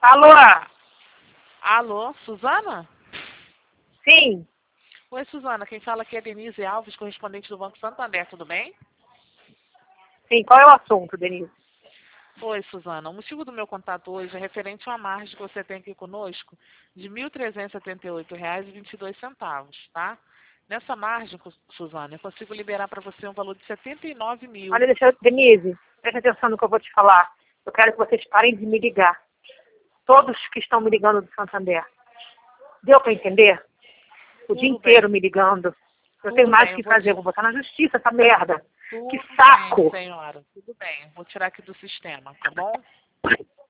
Alô? Alô, Suzana? Sim. Oi, Suzana. Quem fala aqui é Denise Alves, correspondente do Banco Santander. Tudo bem? Sim, qual é o assunto, Denise? Oi, Suzana. O motivo do meu contato hoje é referente a uma margem que você tem aqui conosco de R$ 1.378,22, tá? Nessa margem, Suzana, eu consigo liberar para você um valor de 79 mil. Olha, Denise, preste atenção no que eu vou te falar. Eu quero que vocês parem de me ligar. Todos que estão me ligando do Santander. Deu para entender? O dia inteiro me ligando. Eu tenho mais o que fazer. Eu vou botar na justiça essa merda. Que saco! Bem, senhora. Tudo bem. Vou tirar aqui do sistema, tá bom?